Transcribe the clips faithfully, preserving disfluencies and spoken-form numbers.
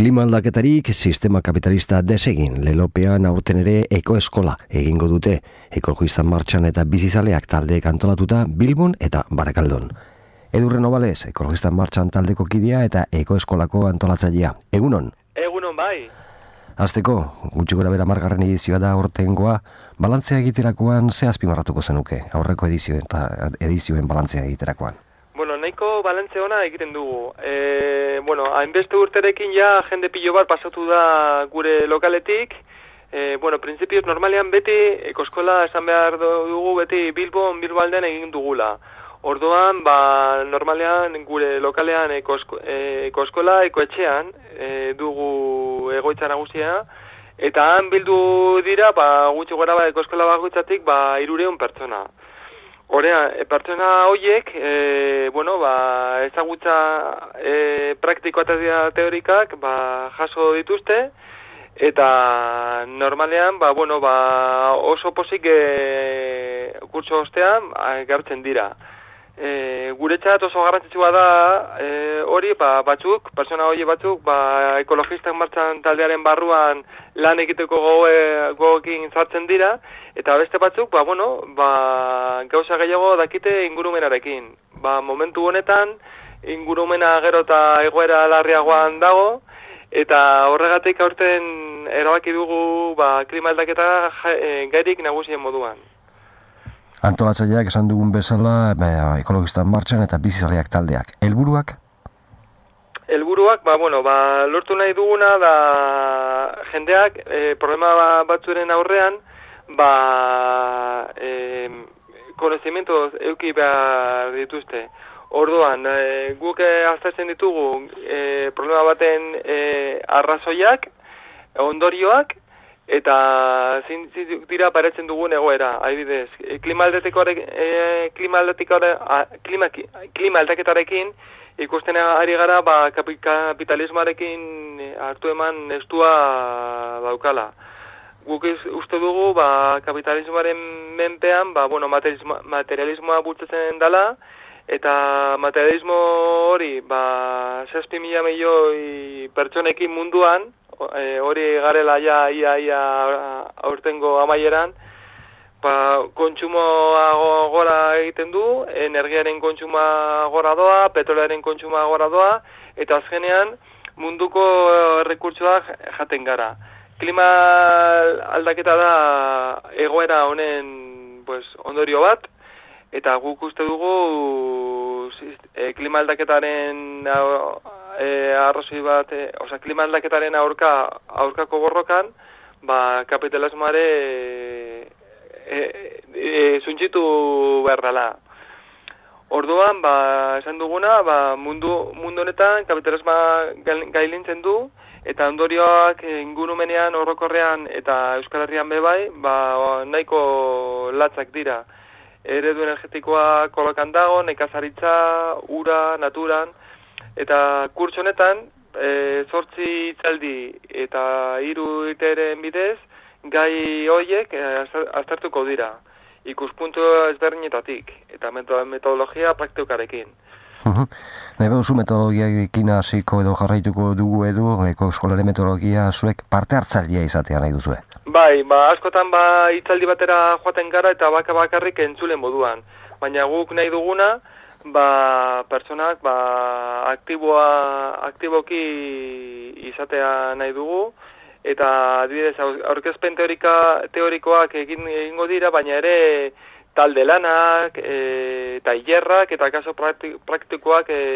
Klima aldaketarik sistema kapitalista desegin, lelopean aurten ere ekoeskola egingo dute, ekologista martxan eta bizizaleak taldeek antolatuta Bilbon eta Barakaldon. Edurre Nobales, ekologista martxan taldeko kidea eta ekoeskolako antolatzailea. Egunon? Egunon bai. Hasteko, gutxi gora bera margarren edizioa da aurtengoa, balantzea egiterakoan ze azpimarratuko zenuke, aurreko edizioen eta edizioen balantzea egiterakoan? Bueno, nahiko balantze ona egiten dugu. E, bueno, hainbeste urterekin ja jende pilo bat pasatu da gure lokaletik. E, bueno, printzipioz normalean beti ekoskola esan behar dugu beti Bilbon, Bilbaldean egin dugula. Orduan, ba, normalean gure lokalean ekosko, e, ekoskola, ekoetxean e, dugu egoitza nagusia. Eta han bildu dira, ba, gutxi gora ba, ekoskola bakoitzatik, ba, hirureun pertsona. Horea, e, pertsona horiek, e, bueno, ba, ezagutza e, praktikoa eta teorikak ba, jaso dituzte, eta normalean, ba, bueno, ba, oso pozik e, kurtso ostean gartzen dira. E, guretzat oso garrantzitsua da e, hori, ba, batzuk, pertsona hori batzuk, ba, ekologistak martxan taldearen barruan lan egiteko gogoekin sartzen dira, eta beste batzuk, ba, bueno, ba, gauza gehiago dakite ingurumenarekin. Ba, momentu honetan, ingurumena gero eta egoera larriagoan dago, eta horregatik aurten erabaki dugu ba, klima aldaketa gairik nagusien moduan. Antolatzaileak esan dugun bezala, ba, ekologistan martxan eta bizizaleak taldeak. Helburuak? Helburuak, ba, bueno, ba, lortu nahi duguna da jendeak e, problema batzuren aurrean, ba, e, konozimientoz euki behar dituzte. Orduan, e, guk aztertzen ditugu e, problema baten e, arrazoiak, ondorioak, eta zin dira paretzen dugun egoera, adibidez, e, klima aldaketarekin, e, klima aldaketarekin, klima, klima aldaketarekin ikusten ari gara ba, kapitalismoarekin hartu eman estua daukala. Guk uste dugu ba, kapitalismoaren menpean ba, bueno, materialismoa bultzatzen dela, eta materialismo hori ba, zazpi mila milioi pertsonekin munduan, e, hori garela ja ia ia aurtengo amaieran, ba, kontsumoa gora egiten du, energiaren kontsumoa gora doa, petrolearen kontsumoa gora doa, eta azkenean munduko errekurtsoak jaten gara. Klima aldaketa da egoera honen pues, ondorio bat, eta guk uste dugu e, klima aldaketaren e, arrazoi bat, e, oza, klima aldaketaren aurka, aurkako borrokan, ba, kapitalismoare e, e, zuntxitu behar dela. Orduan, ba, esan duguna, ba, mundu, mundu honetan kapitalismoa gailintzen du, eta ondorioak ingurumenean, orokorrean eta Euskal Herrian bebai, ba, nahiko latzak dira. Eredu energetikoa kolokan dago, nekazaritza, ura, naturan, eta kurtso honetan, e, zortzi hitzaldi eta hiru iteren bidez, gai horiek e, aztertuko dira, ikuspuntu ezberdinetatik, eta metodologia praktikoarekin. Uh-huh. Nahi behuzu metodologiaekin hasiko edo jarraituko dugu edo, ekoeskolaren metodologia zuek parte hartzailea izatea nahi duzue? Bai, ba, askotan ba, hitzaldi batera joaten gara eta baka bakarrik entzulen moduan. Baina guk nahi duguna, ba, pertsonak ba, aktiboa, aktiboki izatea nahi dugu, eta adibidez, aurkezpen teorika, teorikoak egin, egingo dira, baina ere talde lanak, e, eta hilerrak, eta kaso praktikoak e,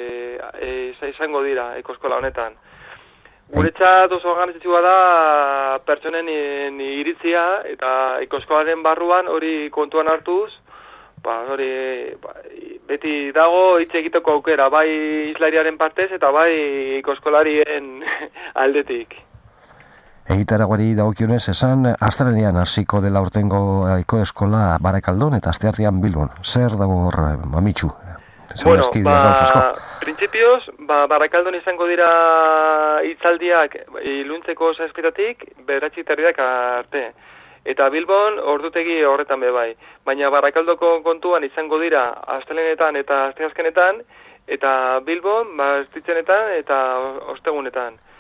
e, izango dira ekoskola honetan. Guretzat oso garrantzitsua da pertsonen iritzia eta ekoskolaren barruan hori kontuan hartuz, ba, hori ba, beti dago hitz egiteko aukera, bai islariaren partez eta bai ekoskolarien aldetik. Egitaragoari dagokionez esan, astelehenean hasiko dela aurtengo ekoeskola Barakaldon eta asteartean Bilbon. Zer dago hor, mamitxu? Bueno, ba, printzipioz, ba, Barakaldon izango dira hitzaldiak iluntzeko zazpitatik bederatzi terdiak arte. Eta Bilbon ordutegi horretan bebai. Baina Barakaldoko kontuan izango dira astelehenetan eta asteazkenetan, eta Bilbon ba, estitzenetan eta ostegunetan.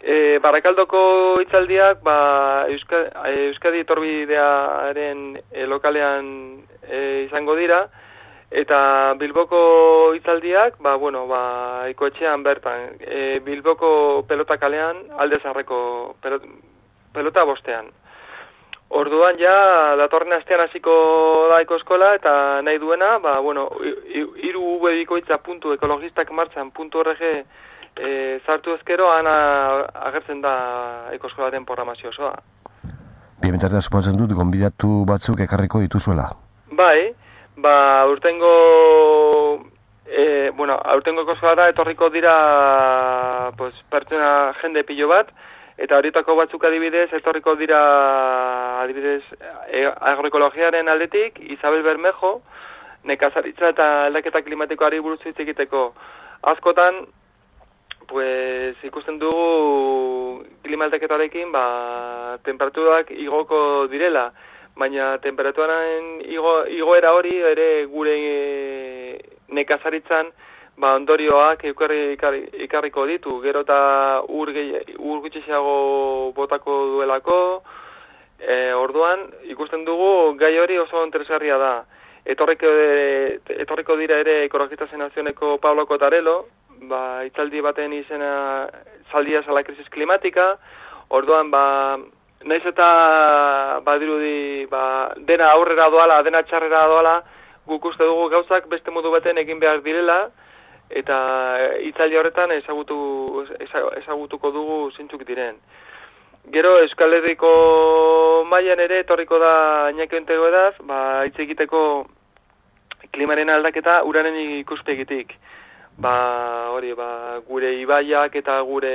E, Barakaldoko hitzaldiak ba, Euska, Euskadi etorbidearen e, lokalean e, izango dira, eta Bilboko hitzaldiak ba, bueno, ba, Ikoetxean bertan, e, Bilboko pelota kalean alde zarreko pelota, pelota bostean. Orduan ja datorren astean hasiko da Ikoeskola eta nahi duena, ba, bueno, hiru webikoitza puntu ekologistak martxan puntu org E, zartu ezkero, ana agertzen da Ikoeskolaren programazio osoa. Bien, bitartean suposatzen dut, gonbidatu batzuk ekarriko dituzuela. Bai, ba, urtengo, e, bueno, urtengo Ikoeskolara etorriko dira, pues, pertsona jende pilo bat, eta horietako batzuk adibidez, etorriko dira, adibidez, e, agroekologiaren aldetik, Isabel Bermejo, nekazaritza eta aldaketa klimatikoari buruz hitz egiteko. Askotan, pues ikusten dugu klima aldaketarekin ba, temperaturak igoko direla, baina temperaturaren igo, igoera hori ere gure e, nekazaritzan ba, ondorioak ikarri, ikarri, ikarriko ditu, gero eta ur, ur gutxiago botako duelako, e, orduan ikusten dugu gai hori oso interesgarria da. Etorriko, etorriko dira ere Ekologista Nazioneko Pablo Cotarelo, ba, itzaldi baten izena zaldiaz a la krisis klimatika, orduan, ba, naiz eta badirudi, ba, dena aurrera doala, dena txarrera doala, guk uste dugu gauzak beste modu baten egin behar direla, eta itzaldi horretan ezagutu, ezagutuko dugu zeintzuk diren. Gero Euskal Herriko mailan ere etorriko da Iñaki Ontegoedaz, ba, hitz egiteko klimaren aldaketa uraren ikuspegitik. Ba, hori, ba, gure ibaiak eta gure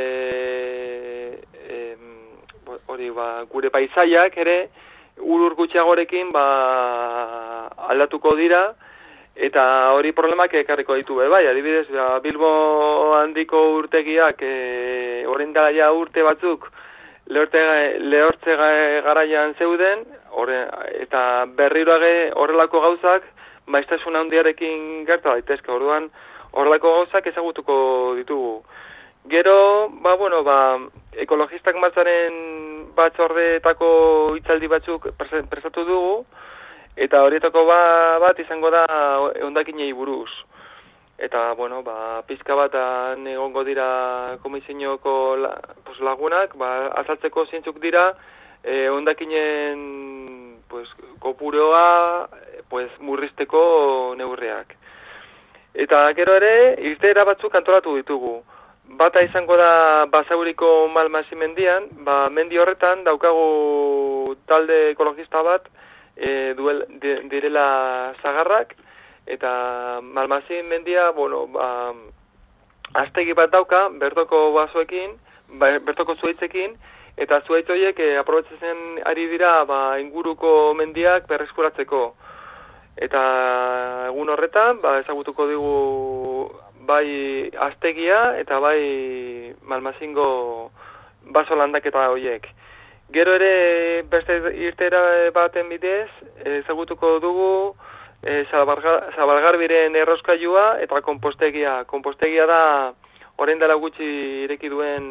em, hori, ba, gure paisaiak ere ur gutxiagorekin ba, aldatuko dira, eta hori problemak ekarriko ditu be, bai, adibidez, ba, Bilbo handiko urtegiak e, orain dela ja urte batzuk lehortze, lehortze garaian zeuden, orre, eta berriroage horrelako gauzak maiztasun handiarekin gerta daitezke, orduan horrelako gauzak ezagutuko ditugu. Gero, ba, bueno, ba, ekologistak martxaren batzordeetako hitzaldi batzuk prestatu dugu, eta horietako ba, bat izango da hondakinei buruz. Eta, bueno, ba, pizka bat egongo dira komisinioko la, pues, lagunak, ba, azaltzeko zeintzuk dira eh, hondakinen pues, kopuroa pues, murrizteko neurriak. Eta gero ere, irteera batzuk antolatu ditugu. Bata izango da Basauriko Malmasi mendian, ba, mendi horretan daukagu talde ekologista bat e, duel, di, direla zagarrak, eta Malmasi mendia, bueno, ba, aztegi bat dauka, bertoko basoekin, ba, bertoko zuaitzekin, eta zuaitz horiek e, aprobetzatzen ari dira ba, inguruko mendiak berreskuratzeko. Eta egun horretan, ba, ezagutuko dugu bai aztegia eta bai Malmasingo baso landaketa horiek. Gero ere beste irtera baten bidez, ezagutuko dugu e, Zabalgarbiren erroskailua eta konpostegia. Konpostegia da orain dela gutxi ireki duen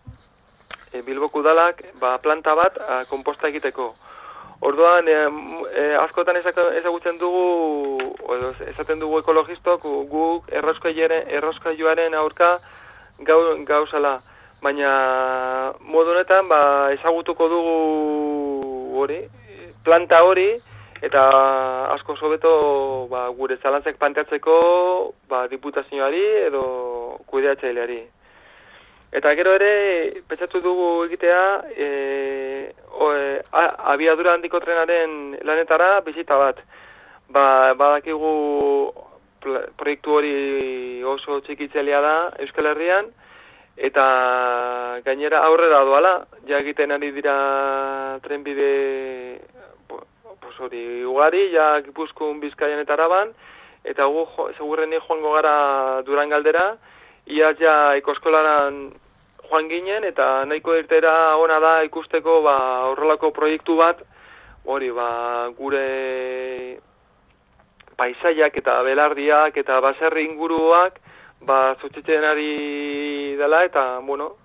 e, Bilboko udalak ba, planta bat a, konposta egiteko. Orduan, e, e, askotan ezagutzen dugu, edo esaten dugu ekologistok, guk erroskailuaren aurka gau, gauzala. Baina modu honetan ba, ezagutuko dugu hori, planta hori, eta asko sobeto ba, gure zalantzak planteatzeko ba, diputazioari edo kudeatzaileari. Eta gero ere, pentsatu dugu egitea, e, o, e, a, abiadura handiko trenaren lanetara bizita bat. Ba, badakigu proiektu hori oso txikitzailea da Euskal Herrian, eta gainera aurrera doala, ja egiten ari dira trenbide pues hori ugari, ja Gipuzkoan, Bizkaian eta Araban, eta gu segurreni joango gara Durangaldera, ia ja Ikoeskolaran joan ginen, eta nahiko irtera ona da ikusteko ba, horrelako proiektu bat, hori ba, gure paisaiak eta belardiak eta baserri inguruak ba, zutzitzen ari dela, eta bueno,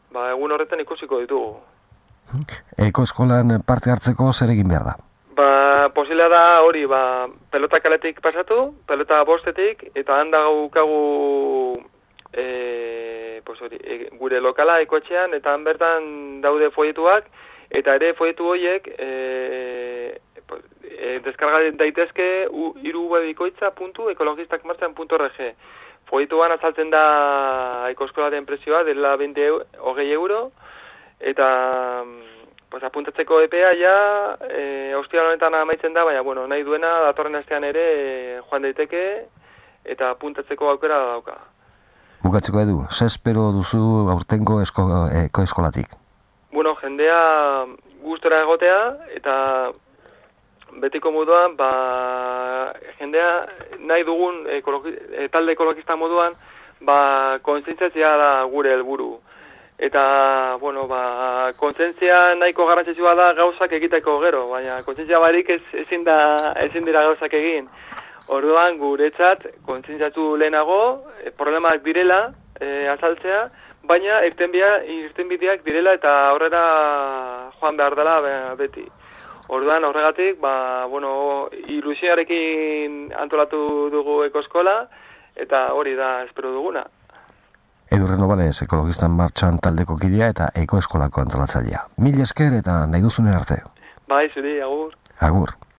ba, egun horretan ikusiko ditugu. Ekoeskolan parte hartzeko zer egin behar da? Ba, posiblea da hori, ba, pelota kaletik pasatu, pelota bostetik, eta handa gaukagu e, pues hori, e, gure lokala ekoetxean, eta han bertan daude folletuak, eta ere folletu horiek e, e, deskarga daitezke hiru bikoitza puntu ekologistakmartxan puntu org. Folletuan azaltzen da ekoeskolaren prezioa dela hogei euro, eta pues, apuntatzeko epea ja e, ostiral honetan amaitzen da, baina bueno, nahi duena datorren astean ere e, joan daiteke eta apuntatzeko aukera dauka. Bukatzeko edu, ze espero duzu aurtengo esko, ekoeskolatik? Bueno, jendea gustora egotea eta betiko moduan, ba, jendea nahi dugun ekologi, talde ekologista moduan, ba, kontzientziatzea da gure helburu. Eta, bueno, ba, kontzientzia nahiko garrantzitsua da gauzak egiteko gero, baina kontzientzia barik ez, ezin, da, ezin dira gauzak egin. Orduan, guretzat, kontzientziatu lehenago, e, problemak direla, e, azaltzea, baina irtenbideak direla eta aurrera joan behar dela beti. Orduan, horregatik, ba, bueno, ilusioarekin antolatu dugu ekoeskola, eta hori da espero duguna. Edu Renovales, Ekologistan Martxan taldeko kidea eta ekoeskolako antolatzailea. Mil esker eta nahi duzunen arte. Bai, zuri, agur. Agur.